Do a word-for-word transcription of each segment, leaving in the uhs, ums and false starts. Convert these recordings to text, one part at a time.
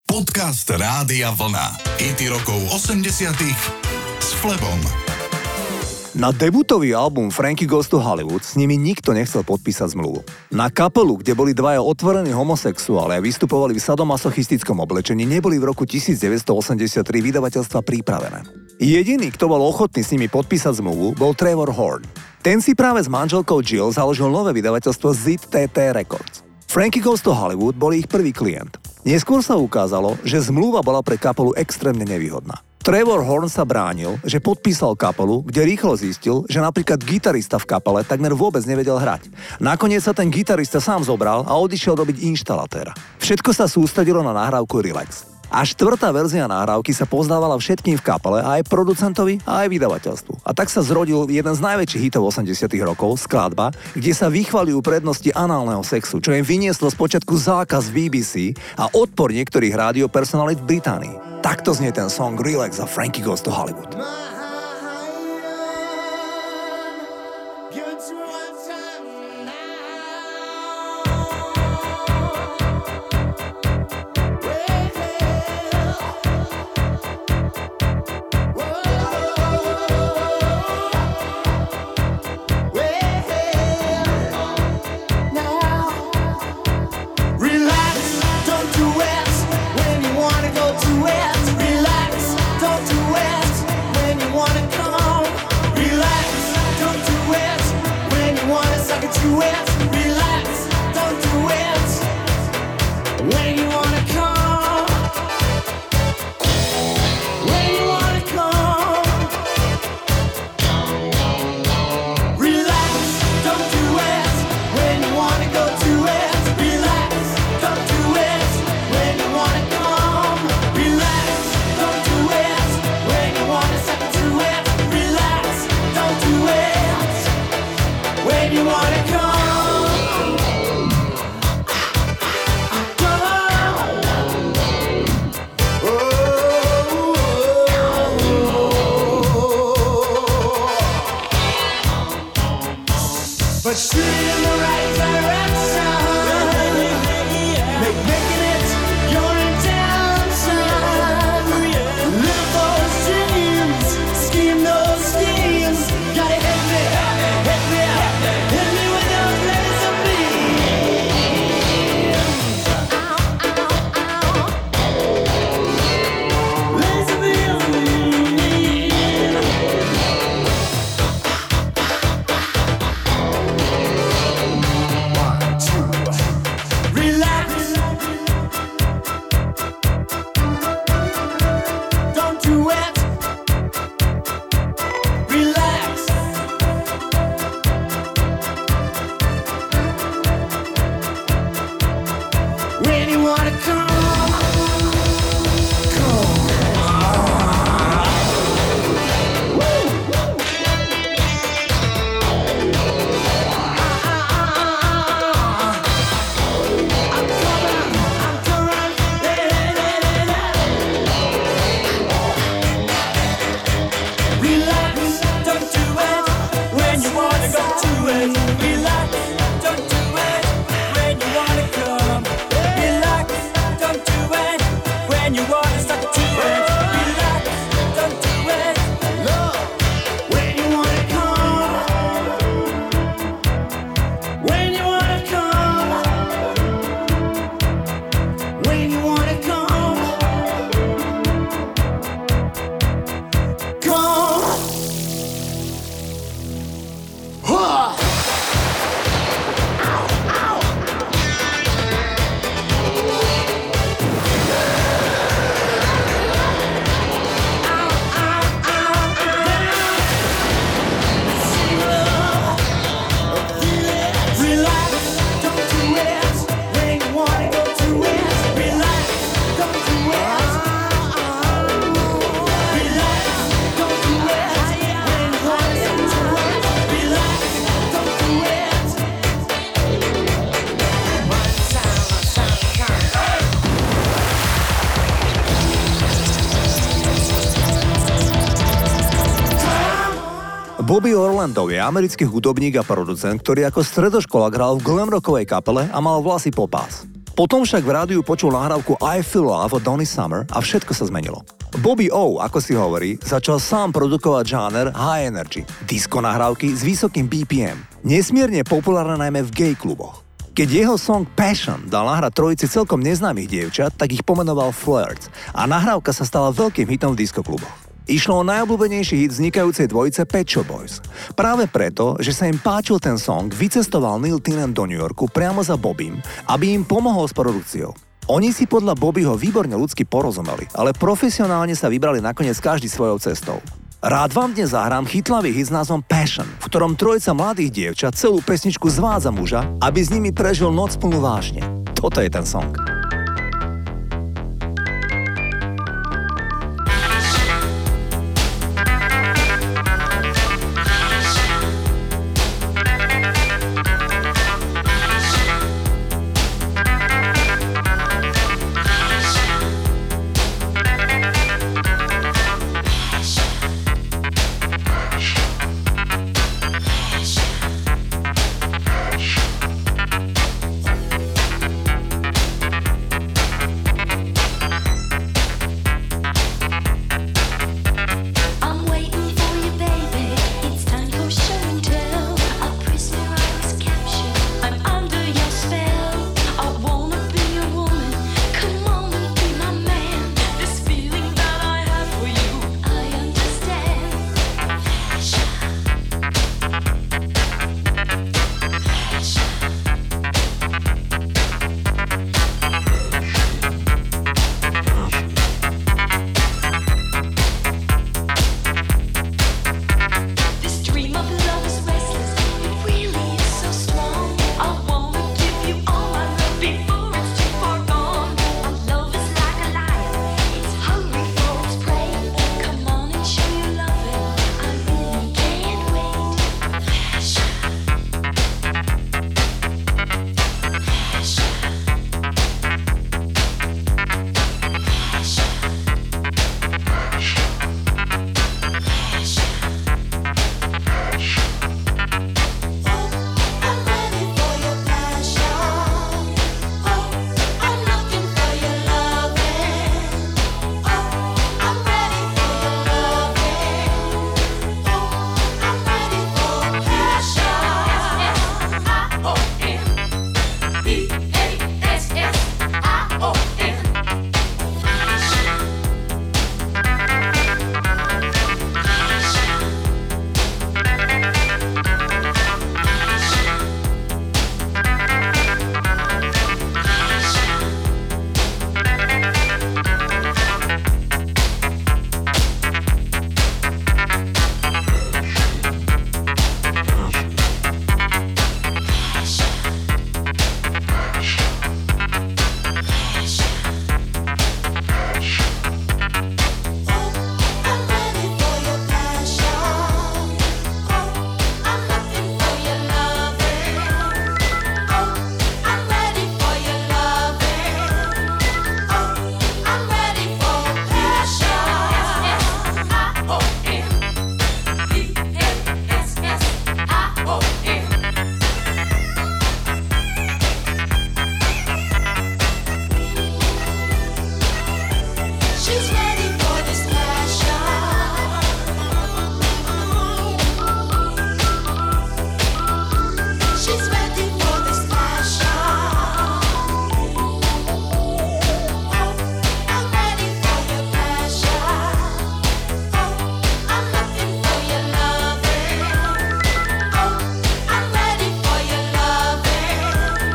Podcast Rádia Vlna. Hity rokov osemdesiatych s Flebom. Na debutový album Frankie Goes to Hollywood s nimi nikto nechcel podpísať zmluvu. Na kapelu, kde boli dvaja otvorení homosexuáli a vystupovali v sadomasochistickom oblečení, neboli v roku devätnásťstoosemdesiattri vydavateľstva pripravené. Jediný, kto bol ochotný s nimi podpísať zmluvu, bol Trevor Horn. Ten si práve s manželkou Jill založil nové vydavateľstvo zet té té Records. Frankie Goes to Hollywood bol ich prvý klient. Neskôr sa ukázalo, že zmluva bola pre kapelu extrémne nevýhodná. Trevor Horn sa bránil, že podpísal kapelu, kde rýchlo zistil, že napríklad gitarista v kapele takmer vôbec nevedel hrať. Nakoniec sa ten gitarista sám zobral a odišiel robiť inštalatéra. Všetko sa sústredilo na nahrávku Relax. A štvrtá verzia nahrávky sa pozdávala všetkým v kapele, aj producentovi, a aj vydavateľstvu. A tak sa zrodil jeden z najväčších hitov osemdesiatych rokov, skladba, kde sa vychvaľujú prednosti análneho sexu, čo im vynieslo spočiatku zákaz v bé bé cé a odpor niektorých rádiopersonalít v Británii. Takto znie ten song Relax a Frankie Goes to Hollywood. Bobby Orlando je americký hudobník a producent, ktorý ako stredoškolák hral v glam rockovej kapele a mal vlasy po pás. Potom však v rádiu počul nahrávku I Feel Love od Donny Summer a všetko sa zmenilo. Bobby O, ako si hovorí, začal sám produkovať žáner high energy, disco nahrávky s vysokým bé pé em, nesmierne populárne najmä v gay kluboch. Keď jeho song Passion dal nahrať trojici celkom neznámych dievčat, tak ich pomenoval Flirts a nahrávka sa stala veľkým hitom v diskokluboch. Išlo o najobľúbenejší hit vznikajúcej dvojice Pet Shop Boys. Práve preto, že sa im páčil ten song, vycestoval Neil Tennant do New Yorku priamo za Bobbym, aby im pomohol s produkciou. Oni si podľa Bobbyho výborne ľudsky porozumeli, ale profesionálne sa vybrali nakoniec každý svojou cestou. Rád vám dnes zahrám chytlavý hit s názvom Passion, v ktorom trojica mladých dievčat celú pesničku zvádza muža, aby s nimi prežil noc plnú vášne. Toto je ten song.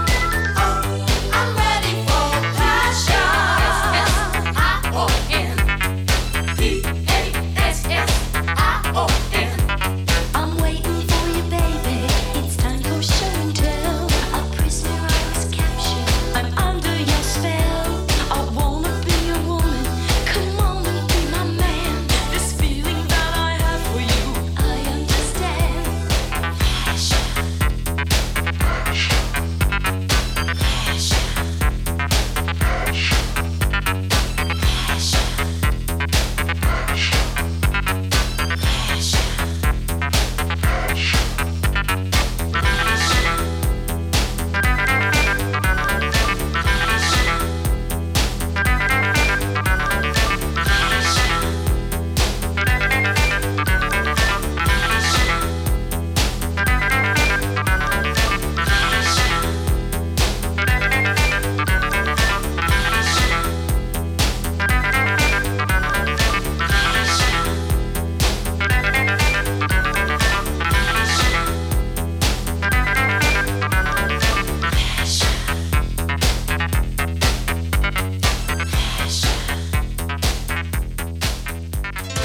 in.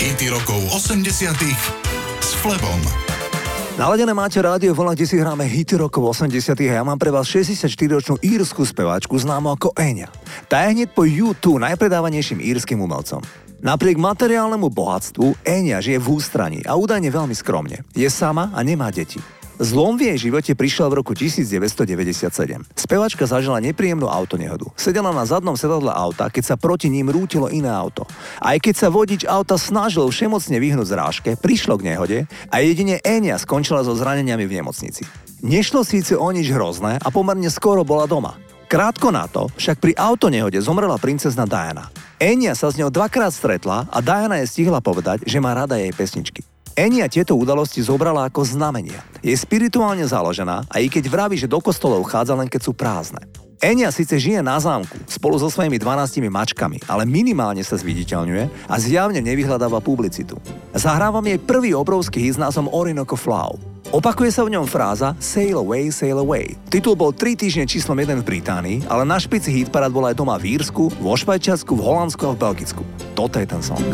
Hity rokov osemdesiatych s Flebom. Naladené máte rádio Vlna, kde si hráme hity rokov osemdesiatych a ja mám pre vás šesťdesiatštyriročnú írsku speváčku známu ako Enya. Tá je hneď po U dva najpredávanejším írskym umelcom. Napriek materiálnemu bohatstvu Enya žije v ústraní a údajne veľmi skromne. Je sama a nemá deti. Zlom v jej živote prišiel v roku devätnásťstodeväťdesiatsedem. Spevačka zažila nepríjemnú autonehodu. Sedela na zadnom sedadle auta, keď sa proti ním rútilo iné auto. Aj keď sa vodič auta snažil všemocne vyhnúť zrážke, prišlo k nehode a jedine Enya skončila so zraneniami v nemocnici. Nešlo síce o nič hrozné a pomerne skoro bola doma. Krátko na to však pri autonehode zomrela princezna Diana. Enya sa s ňou dvakrát stretla a Diana jej stihla povedať, že má rada jej pesničky. Enya tieto udalosti zobrala ako znamenia. Je spirituálne založená a i keď vraví, že do kostolov chádza len keď sú prázdne. Enya síce žije na zámku spolu so svojimi dvanástimi mačkami, ale minimálne sa zviditeľňuje a zjavne nevyhľadáva publicitu. Zahrávam jej prvý obrovský hit s názvom Orinoco Flow. Opakuje sa v ňom fráza Sail away, sail away. Titul bol tri týždne číslom jeden v Británii, ale na špici hitparád bol aj doma v Írsku, vo Švajčiarsku, v Holandsku a v Belgicku. Toto je ten song.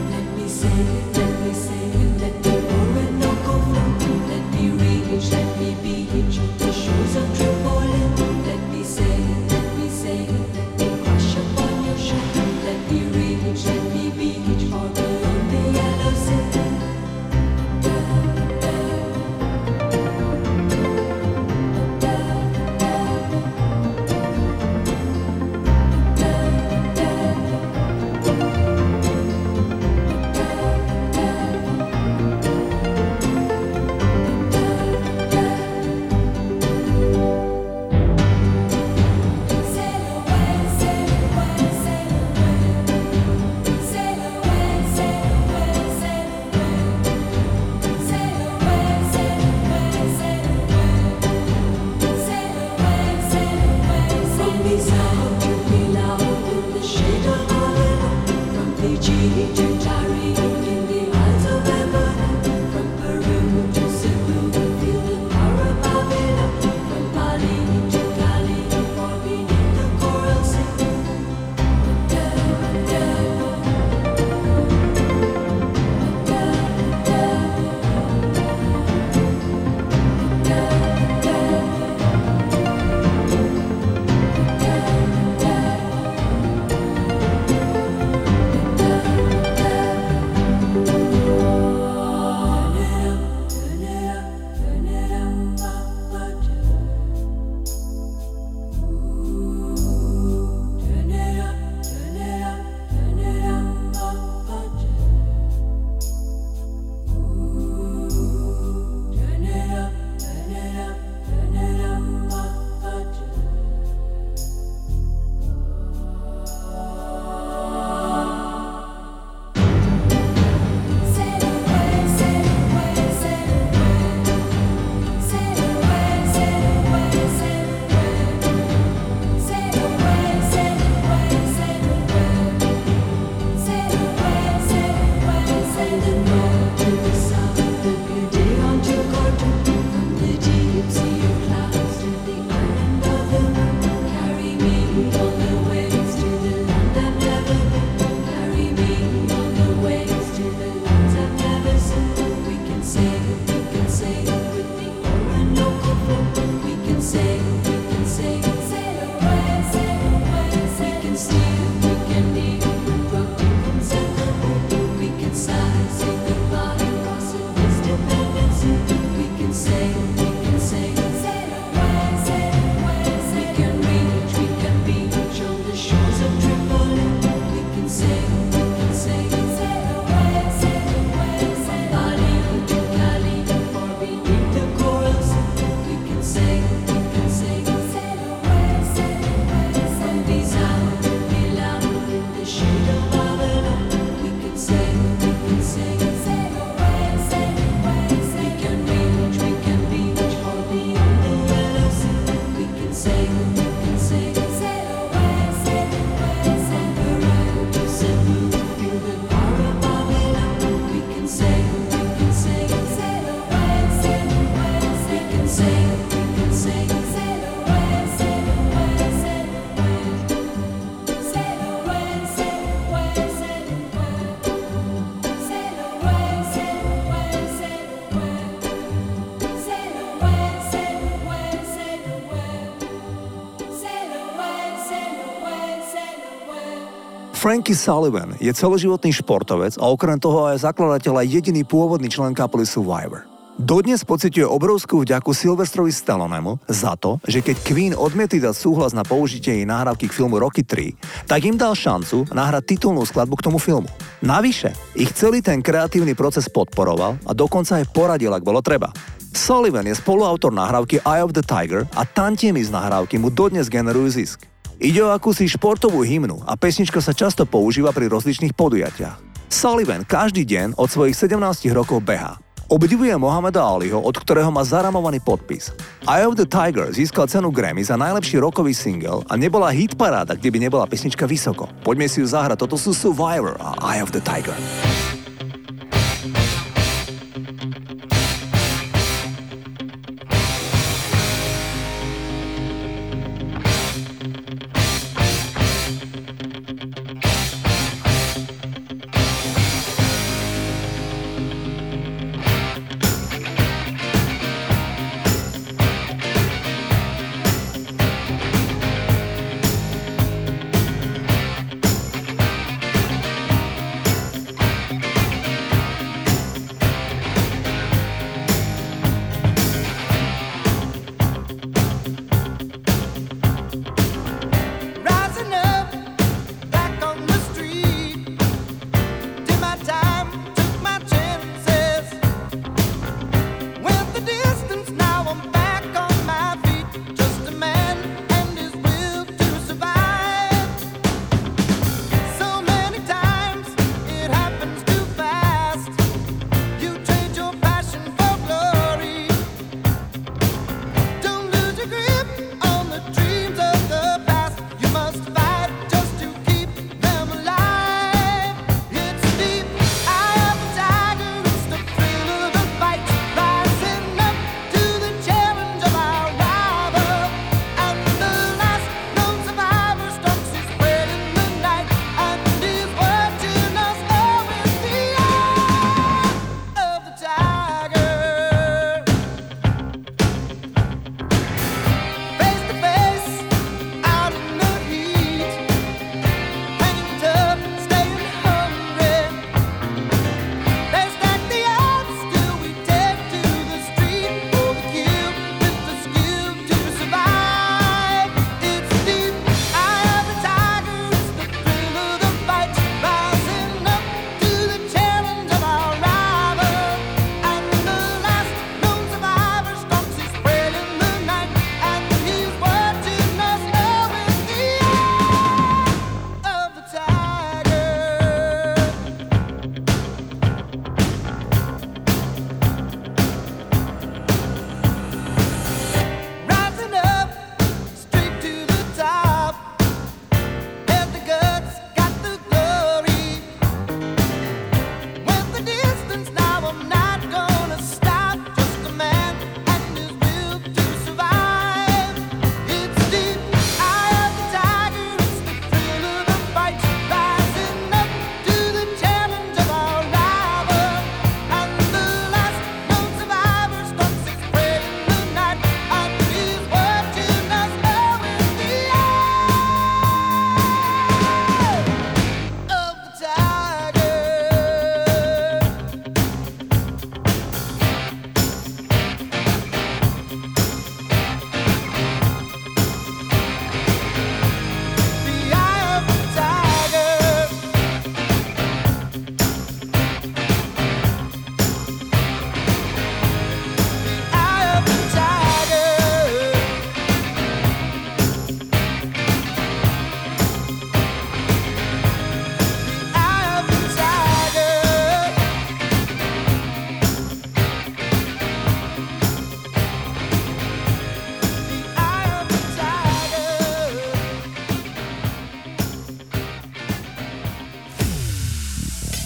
Frankie Sullivan je celoživotný športovec a okrem toho aj zakladateľ a jediný pôvodný člen kapely Survivor. Dodnes pociťuje obrovskú vďaku Sylvestrovi Stallonemu za to, že keď Queen odmietli dať súhlas na použitie jej nahrávky k filmu Rocky tri, tak im dal šancu nahrať titulnú skladbu k tomu filmu. Navyše, ich celý ten kreatívny proces podporoval a dokonca aj poradil, ak bolo treba. Sullivan je spoluautor nahrávky Eye of the Tiger a tantiemy z nahrávky mu dodnes generujú zisk. Ide o akúsi športovú hymnu a pesnička sa často používa pri rozličných podujatiach. Sullivan každý deň od svojich sedemnástich rokov behá. Obdivuje Mohameda Aliho, od ktorého má zaramovaný podpis. Eye of the Tiger získal cenu Grammy za najlepší rockový single a nebola hitparáda, kde by nebola pesnička vysoko. Poďme si ju zahrať, toto sú Survivor a Eye of the Tiger.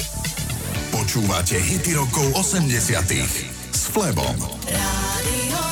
Počúvate hity rokov osemdesiatych s Flebom. Rádio